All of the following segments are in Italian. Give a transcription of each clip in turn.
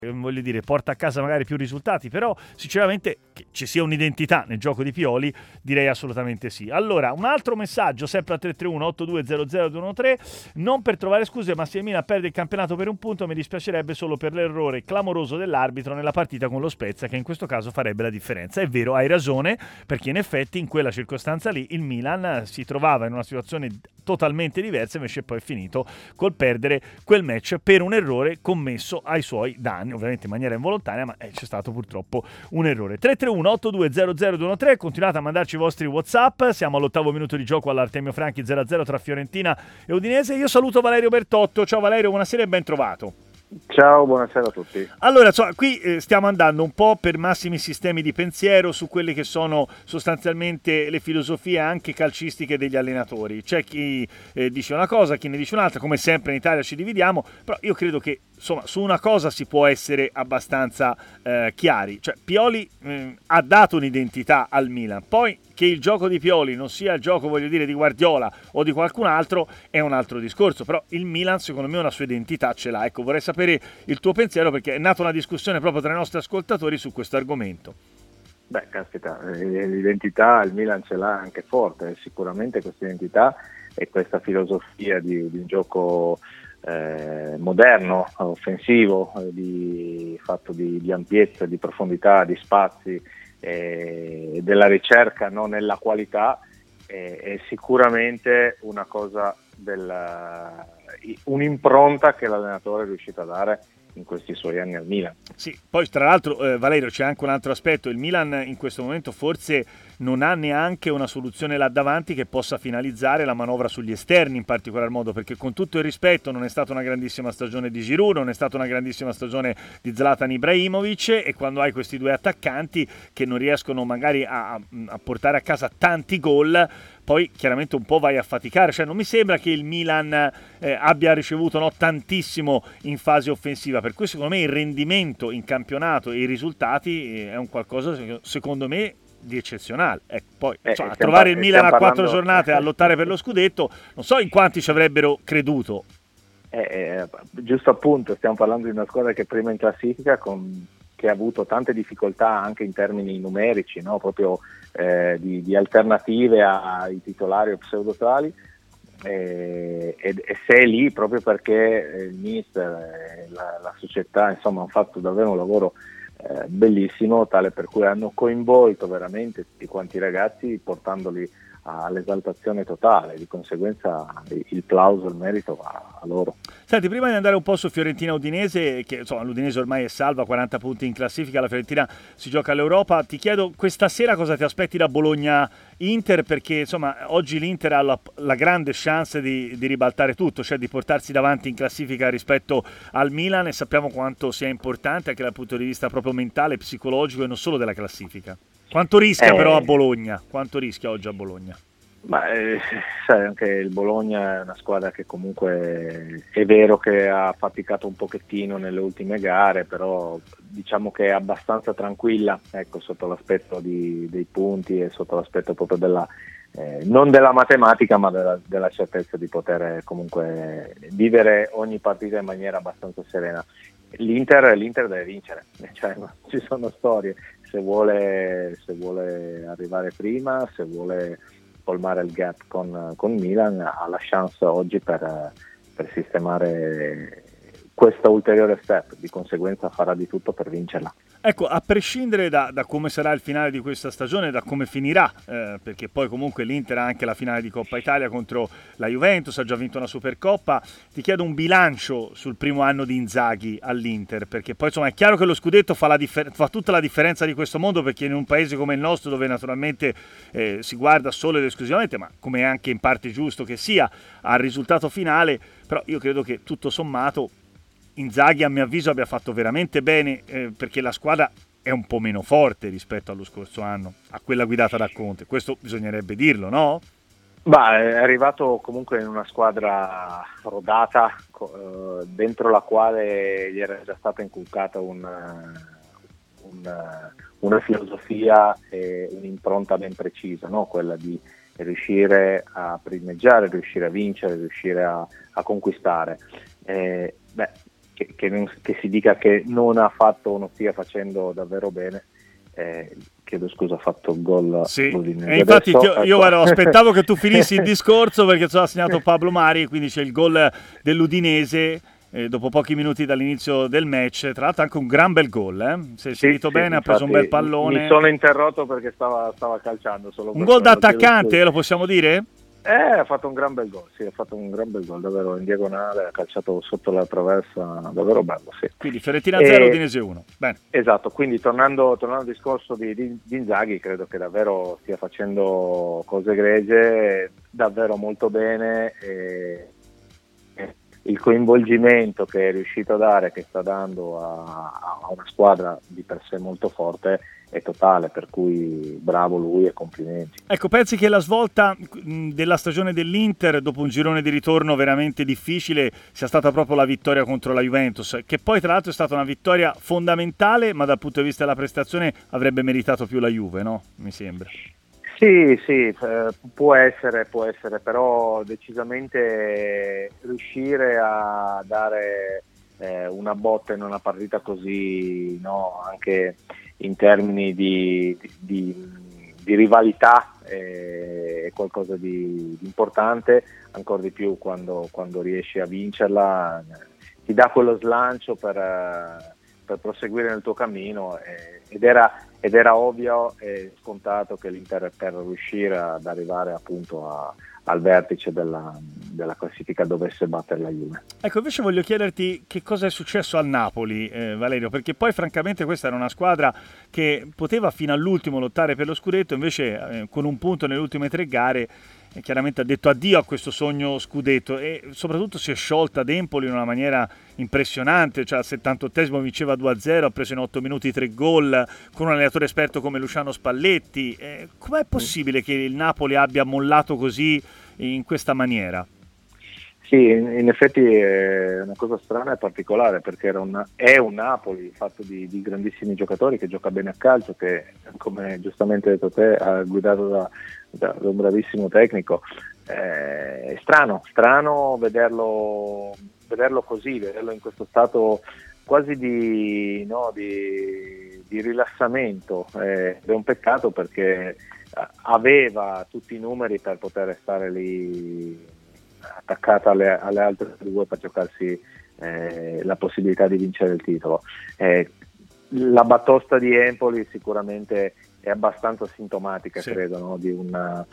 voglio dire, porta a casa magari più risultati, però sinceramente che ci sia un'identità nel gioco di Pioli direi assolutamente sì. Allora, un altro messaggio sempre a 331-8200-213: non per trovare scuse, ma se il Milan perde il campionato per un punto mi dispiacerebbe solo per l'errore clamoroso dell'arbitro nella partita con lo Spezia, che in questo caso farebbe la differenza. È vero, hai ragione, perché in effetti in quella circostanza lì il Milan si trovava in una situazione totalmente diversa, invece poi è finito col perdere quel match per un errore commesso ai suoi danni, ovviamente in maniera involontaria, ma c'è stato purtroppo un errore. 331-8200-213, continuate a mandarci i vostri WhatsApp, siamo all'8° minuto di gioco all'Artemio Franchi, 0-0 tra Fiorentina e Udinese. Io saluto Valerio Bertotto. Ciao Valerio, buonasera e ben trovato. Ciao, buonasera a tutti. Allora, insomma, qui stiamo andando un po' per massimi sistemi di pensiero su quelle che sono sostanzialmente le filosofie anche calcistiche degli allenatori. C'è chi dice una cosa, chi ne dice un'altra, come sempre in Italia ci dividiamo, però io credo che insomma su una cosa si può essere abbastanza chiari. Cioè, Pioli ha dato un'identità al Milan, poi che il gioco di Pioli non sia il gioco, voglio dire, di Guardiola o di qualcun altro è un altro discorso, però il Milan secondo me una sua identità ce l'ha. Ecco, vorrei sapere il tuo pensiero, perché è nata una discussione proprio tra i nostri ascoltatori su questo argomento. Beh, caspita, l'identità il Milan ce l'ha anche forte, sicuramente questa identità e questa filosofia di un gioco moderno, offensivo, fatto di ampiezza, di profondità, di spazi, della ricerca non nella qualità, è sicuramente una cosa un'impronta che l'allenatore è riuscito a dare in questi suoi anni al Milan. Sì, poi tra l'altro Valerio, c'è anche un altro aspetto: il Milan in questo momento forse non ha neanche una soluzione là davanti che possa finalizzare la manovra sugli esterni in particolar modo, perché con tutto il rispetto non è stata una grandissima stagione di Giroud, non è stata una grandissima stagione di Zlatan Ibrahimovic, e quando hai questi due attaccanti che non riescono magari a portare a casa tanti gol, poi chiaramente un po' vai a faticare. Cioè non mi sembra che il Milan abbia ricevuto tantissimo in fase offensiva, per cui secondo me il rendimento in campionato e i risultati è un qualcosa secondo me di eccezionale. Poi insomma, trovare il Milan a 4 giornate a lottare per lo scudetto, non so in quanti ci avrebbero creduto. Giusto appunto, stiamo parlando di una squadra che è prima in classifica, che ha avuto tante difficoltà anche in termini numerici, no? Proprio di alternative ai titolari o pseudotali, e sei lì proprio perché il mister e la società insomma hanno fatto davvero un lavoro bellissimo, tale per cui hanno coinvolto veramente tutti quanti i ragazzi, portandoli all'esaltazione totale. Di conseguenza il plauso, il merito va a loro. Senti, prima di andare un po' su Fiorentina Udinese, che insomma l'Udinese ormai è salva, 40 punti in classifica, la Fiorentina si gioca all'Europa, ti chiedo questa sera cosa ti aspetti da Bologna-Inter, perché insomma oggi l'Inter ha la grande chance di ribaltare tutto, cioè di portarsi davanti in classifica rispetto al Milan, e sappiamo quanto sia importante anche dal punto di vista proprio mentale, psicologico e non solo della classifica. Quanto rischia però a Bologna? Quanto rischia oggi a Bologna? Ma sai, anche il Bologna è una squadra che comunque è vero che ha faticato un pochettino nelle ultime gare, però diciamo che è abbastanza tranquilla, ecco, sotto l'aspetto dei punti e sotto l'aspetto proprio non della matematica, ma della certezza di poter comunque vivere ogni partita in maniera abbastanza serena. L'Inter deve vincere, cioè, ci sono storie, se vuole arrivare prima, se vuole colmare il gap con Milan, ha la chance oggi per sistemare questa ulteriore step, di conseguenza farà di tutto per vincerla. Ecco, a prescindere da come sarà il finale di questa stagione, da come finirà, perché poi comunque l'Inter ha anche la finale di Coppa Italia contro la Juventus, ha già vinto una Supercoppa, ti chiedo un bilancio sul primo anno di Inzaghi all'Inter, perché poi insomma è chiaro che lo scudetto fa tutta la differenza di questo mondo, perché in un paese come il nostro, dove naturalmente si guarda solo ed esclusivamente, ma come è anche in parte giusto che sia, al risultato finale, però io credo che tutto sommato Inzaghi a mio avviso abbia fatto veramente bene, perché la squadra è un po' meno forte rispetto allo scorso anno, a quella guidata da Conte, questo bisognerebbe dirlo, no? È arrivato comunque in una squadra rodata, dentro la quale gli era già stata inculcata una filosofia e un'impronta ben precisa, no? Quella di riuscire a primeggiare, riuscire a vincere, riuscire a conquistare. che si dica che non ha fatto o non stia facendo davvero bene. Chiedo scusa, ha fatto il gol. Sì, e infatti io guarda, aspettavo che tu finissi il discorso perché ha segnato Pablo Mari, quindi c'è il gol dell'Udinese dopo pochi minuti dall'inizio del match, tra l'altro anche un gran bel gol, si è inserito bene, ha preso un bel pallone. Mi sono interrotto perché stava calciando solo un gol da attaccante, lo possiamo dire? Ha fatto un gran bel gol, sì, ha fatto un gran bel gol, davvero in diagonale, ha calciato sotto la traversa, davvero bello, sì. Quindi Fiorentina 0, Udinese 1. Bene. Esatto, quindi tornando al discorso di Inzaghi, credo che davvero stia facendo cose egregie, davvero molto bene, il coinvolgimento che è riuscito a dare, che sta dando a una squadra di per sé molto forte, è totale, per cui bravo lui e complimenti. Ecco, pensi che la svolta della stagione dell'Inter dopo un girone di ritorno veramente difficile sia stata proprio la vittoria contro la Juventus, che poi tra l'altro è stata una vittoria fondamentale, ma dal punto di vista della prestazione avrebbe meritato più la Juve, no? Mi sembra. Sì, può essere, però decisamente riuscire a dare una botta in una partita così, no, anche in termini di rivalità, è qualcosa di importante, ancora di più quando riesci a vincerla, ti dà quello slancio per proseguire nel tuo cammino, ed era ovvio e scontato che l'Inter, per riuscire ad arrivare appunto al vertice della classifica, dovesse battere la Juve. Ecco, invece voglio chiederti che cosa è successo al Napoli, Valerio, perché poi francamente questa era una squadra che poteva fino all'ultimo lottare per lo scudetto, invece con un punto nelle ultime 3 gare chiaramente ha detto addio a questo sogno scudetto e soprattutto si è sciolta ad Empoli in una maniera impressionante, cioè al 78esimo vinceva 2-0, ha preso in 8 minuti 3 gol con un allenatore esperto come Luciano Spalletti. Com'è possibile che il Napoli abbia mollato così in questa maniera? Sì, in effetti è una cosa strana e particolare, perché è un Napoli fatto di grandissimi giocatori, che gioca bene a calcio, che, come giustamente hai detto te, ha guidato da un bravissimo tecnico. È strano vederlo così, vederlo in questo stato quasi di rilassamento, ed è un peccato, perché aveva tutti i numeri per poter stare lì attaccata alle altre 2 per giocarsi la possibilità di vincere il titolo. La batosta di Empoli sicuramente è abbastanza sintomatica, sì, credo, no? di un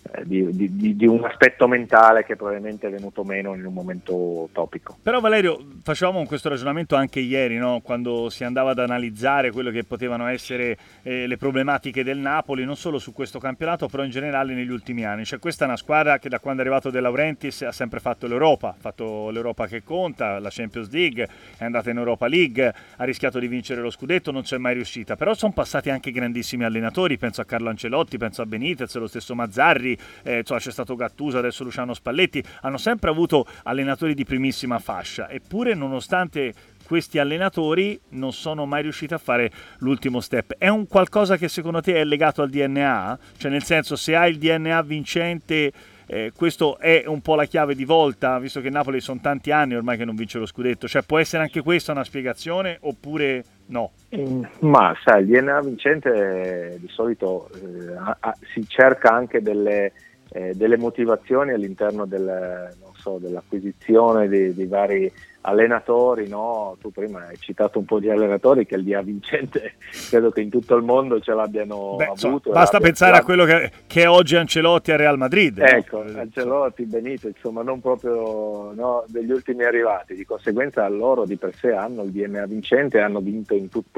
aspetto mentale che probabilmente è venuto meno in un momento topico. Però Valerio, facevamo questo ragionamento anche ieri, no? Quando si andava ad analizzare quello che potevano essere le problematiche del Napoli, non solo su questo campionato, però in generale negli ultimi anni. Cioè, questa è una squadra che da quando è arrivato De Laurentiis ha sempre fatto l'Europa, ha fatto l'Europa che conta, la Champions League, è andata in Europa League, ha rischiato di vincere lo scudetto, non c'è mai riuscita. Però sono passati anche grandissimi allenatori, penso a Carlo Ancelotti, penso a Benitez, lo stesso Mazzarri, c'è stato Gattuso, adesso Luciano Spalletti, hanno sempre avuto allenatori di primissima fascia, eppure nonostante questi allenatori non sono mai riusciti a fare l'ultimo step. È un qualcosa che secondo te è legato al DNA? Cioè, nel senso, se hai il DNA vincente, questo è un po' la chiave di volta, visto che Napoli sono tanti anni ormai che non vince lo scudetto, cioè può essere anche questa una spiegazione oppure no? Ma sai, il DNA vincente di solito si cerca anche delle motivazioni all'interno dell'acquisizione dei vari allenatori, no? Tu prima hai citato un po' di allenatori che il DNA vincente credo che in tutto il mondo ce l'abbiano avuto. Basta pensare a quello che è oggi Ancelotti a Real Madrid. Ecco, no? Ancelotti, Benitez, insomma, non proprio, no, degli ultimi arrivati. Di conseguenza loro di per sé hanno il DNA vincente, hanno vinto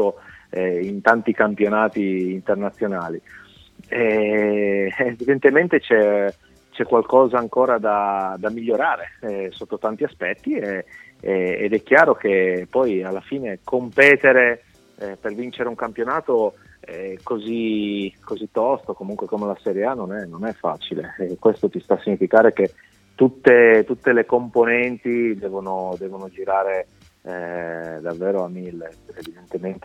in tanti campionati internazionali. Evidentemente c'è qualcosa ancora da migliorare sotto tanti aspetti, ed è chiaro che poi alla fine competere per vincere un campionato così tosto, comunque come la Serie A, non è facile, e questo ti sta a significare che tutte le componenti devono girare davvero a 1000. Evidentemente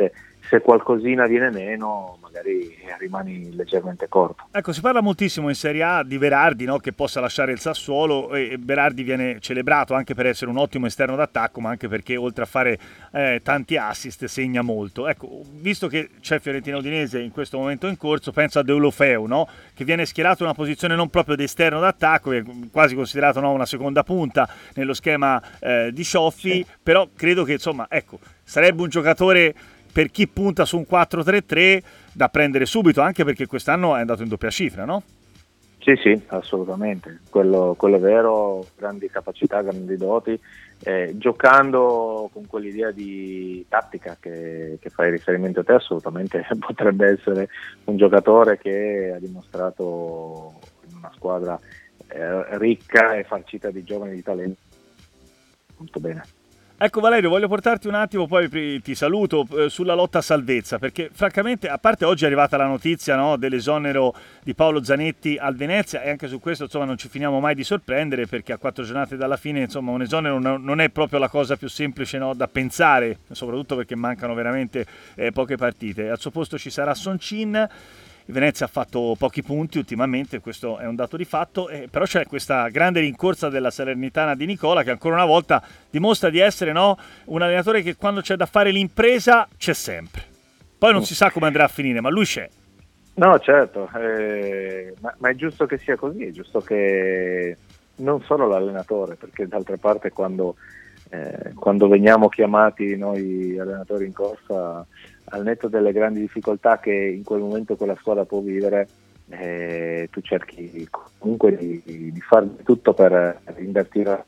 se qualcosina viene meno magari rimani leggermente corto. Ecco, si parla moltissimo in Serie A di Berardi, no? Che possa lasciare il Sassuolo, e Berardi viene celebrato anche per essere un ottimo esterno d'attacco, ma anche perché oltre a fare tanti assist segna molto. Ecco, visto che c'è Fiorentina Udinese in questo momento in corso, penso a Deulofeu, no? Che viene schierato in una posizione non proprio di esterno d'attacco, è quasi considerato, no, una seconda punta nello schema di Cioffi, però credo che insomma, ecco, sarebbe un giocatore per chi punta su un 4-3-3 da prendere subito, anche perché quest'anno è andato in doppia cifra, no? Sì, assolutamente, quello è vero, grandi capacità, grandi doti, giocando con quell'idea di tattica che fai riferimento a te, assolutamente potrebbe essere un giocatore che ha dimostrato in una squadra ricca e farcita di giovani di talento molto bene. Ecco Valerio, voglio portarti un attimo, poi ti saluto, sulla lotta a salvezza, perché francamente, a parte oggi è arrivata la notizia, no, dell'esonero di Paolo Zanetti al Venezia, e anche su questo insomma non ci finiamo mai di sorprendere, perché a 4 giornate dalla fine insomma un esonero non è proprio la cosa più semplice, no, da pensare, soprattutto perché mancano veramente poche partite. Al suo posto ci sarà Soncin. Il Venezia ha fatto pochi punti ultimamente, questo è un dato di fatto, però c'è questa grande rincorsa della Salernitana di Nicola, che ancora una volta dimostra di essere, no, un allenatore che quando c'è da fare l'impresa c'è sempre. Poi non si sa come andrà a finire, ma lui c'è. No, certo, ma è giusto che sia così, è giusto che non solo l'allenatore, perché d'altra parte quando veniamo chiamati noi allenatori in corsa, al netto delle grandi difficoltà che in quel momento quella squadra può vivere, tu cerchi comunque di fare tutto per invertire,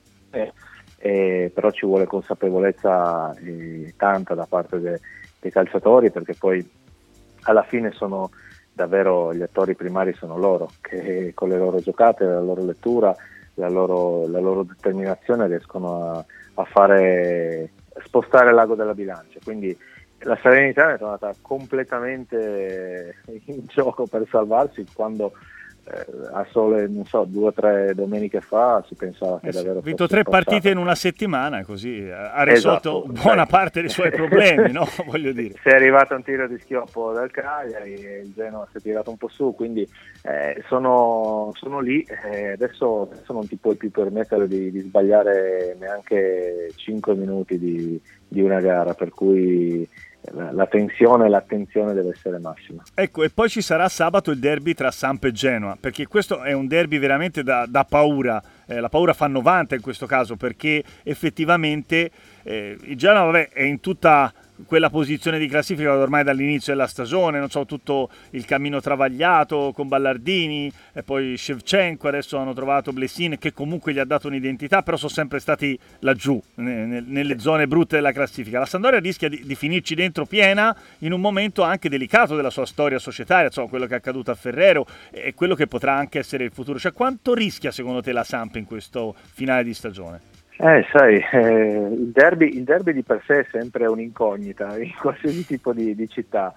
però ci vuole consapevolezza tanta da parte dei calciatori, perché poi alla fine sono davvero gli attori primari, sono loro che con le loro giocate, la loro lettura, la loro determinazione riescono a fare spostare l'ago della bilancia. Quindi la Salernitana è tornata completamente in gioco per salvarsi quando a sole, non so, 2 o 3 domeniche fa si pensava che davvero ha vinto 3 partite in una settimana, così ha risolto buona parte dei suoi problemi, no? Voglio dire. Si è arrivato a un tiro di schioppo dal Cagliari e il Genoa si è tirato un po' su, quindi sono lì, adesso non ti puoi più permettere di sbagliare neanche 5 minuti di una gara, per cui la tensione e l'attenzione deve essere massima. Ecco, e poi ci sarà sabato il derby tra Samp e Genoa, perché questo è un derby veramente da paura. La paura fa 90 in questo caso, perché effettivamente il Genoa, vabbè, è in tutta quella posizione di classifica ormai dall'inizio della stagione, non so, tutto il cammino travagliato con Ballardini e poi Shevchenko, adesso hanno trovato Blessin che comunque gli ha dato un'identità, però sono sempre stati laggiù nelle zone brutte della classifica. La Sampdoria rischia di finirci dentro piena in un momento anche delicato della sua storia societaria, insomma quello che è accaduto a Ferrero e quello che potrà anche essere il futuro. Cioè, quanto rischia secondo te la Samp in questo finale di stagione? Sai, il derby di per sé è sempre un'incognita in qualsiasi tipo di città.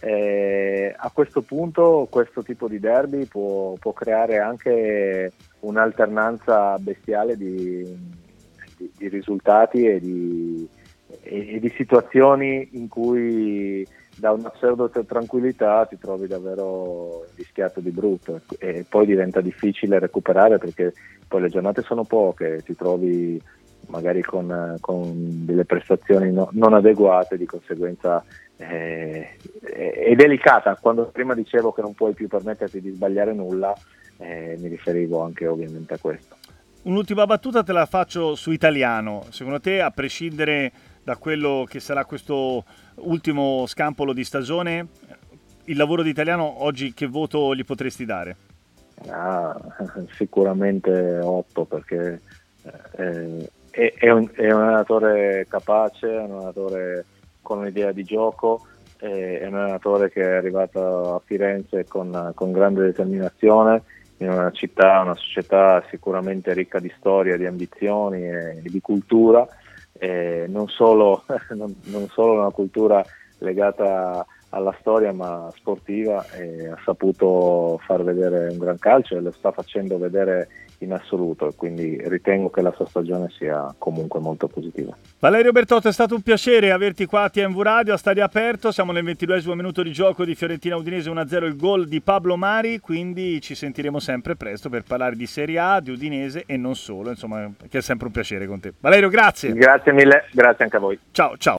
A questo punto questo tipo di derby può creare anche un'alternanza bestiale di risultati e di situazioni in cui da una pseudo tranquillità ti trovi davvero rischiato di brutto, e poi diventa difficile recuperare perché poi le giornate sono poche, ti trovi magari con delle prestazioni non adeguate, di conseguenza è delicata. Quando prima dicevo che non puoi più permetterti di sbagliare nulla, mi riferivo anche ovviamente a questo. Un'ultima battuta te la faccio su Italiano. Secondo te, a prescindere da quello che sarà questo ultimo scampolo di stagione, il lavoro di Italiano oggi che voto gli potresti dare? Sicuramente 8, perché è un allenatore capace, è un allenatore con un'idea di gioco, è un allenatore che è arrivato a Firenze con grande determinazione in una città, una società sicuramente ricca di storia, di ambizioni e di cultura, non solo una cultura legata alla storia ma sportiva, e ha saputo far vedere un gran calcio e lo sta facendo vedere in assoluto, e quindi ritengo che la sua stagione sia comunque molto positiva. Valerio Bertotto, è stato un piacere averti qua a TMV Radio a Stadio Aperto. Siamo nel 22esimo minuto di gioco di Fiorentina Udinese 1-0, il gol di Pablo Mari, quindi ci sentiremo sempre presto per parlare di Serie A, di Udinese e non solo, insomma, che è sempre un piacere con te. Valerio, grazie. Grazie mille, grazie anche a voi. Ciao, ciao.